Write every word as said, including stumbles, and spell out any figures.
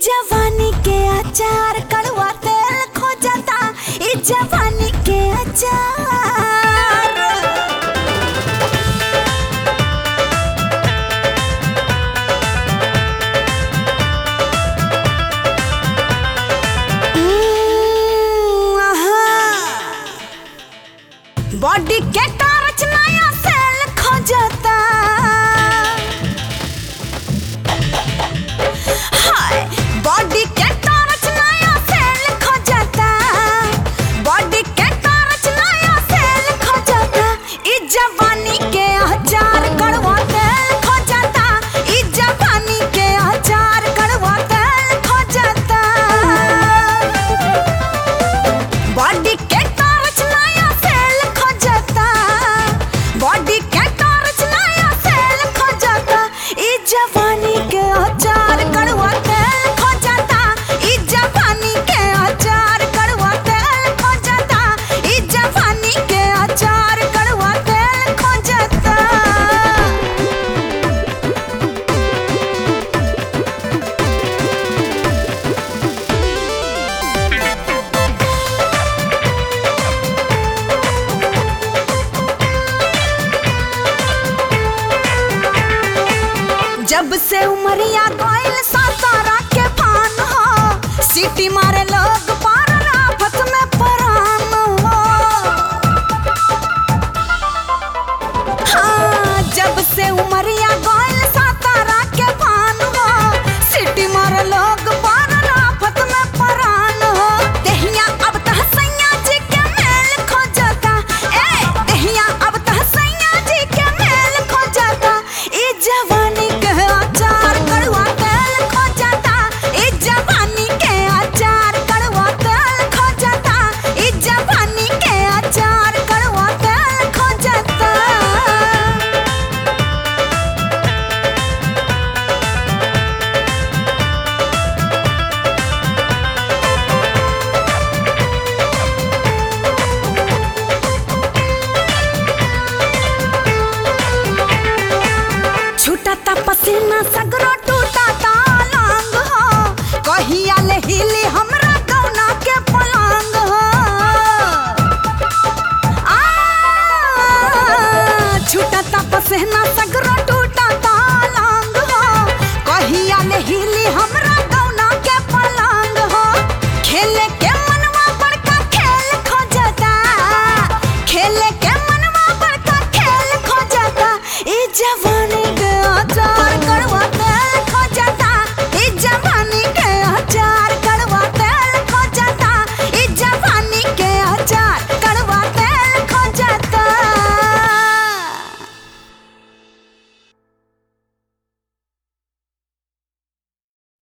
जवानी के अचार कड़वा तेल खो जाता। ई जवानी के अचार बॉडी के टारच नया सेल खो जाता। हाय बॉडी के टारच नया सेल खो जाता। बॉडी के टारच नया सेल खो जाता। ई जवानी के अचार कड़वा तेल खो जाता। ई जवानी के अचार कड़वा तेल खो जाता। बॉडी के बॉडी के टारच नया सेल खो जाता। ई जवानी के अचार कड़वा तेल खो जाता। ई जवानी के अचार कड़वा तेल खो जाता। ई जवानी के अचार कड़वा तेल खो जाता। जब से उमरिया कोयल सातारा के पान हो। सीटी मारे लोग पारन आफत में परान हो। हाँ जब से उमरिया कोयल सातारा के पान हो। सीटी मारे लोग पारन आफत में परान हो। दहिया अब तह सैया जी के मेल खो जाता। ए दहिया अब तह सैया जी के मेल खो जाता। ई जवानी के अचार कड़वा तेल खो जाता। ई जवानी के अचार कड़वा तेल खो जाता। ई जवानी के अचार कड़वा तेल खो जाता। छूटता पसीना सगरो टूटता लांग हो। कहिया ले हिली हमरा गौना के पलंग हो। आ छूटता पसीना सगरो टूटता लांग हो। कहिया ले हिली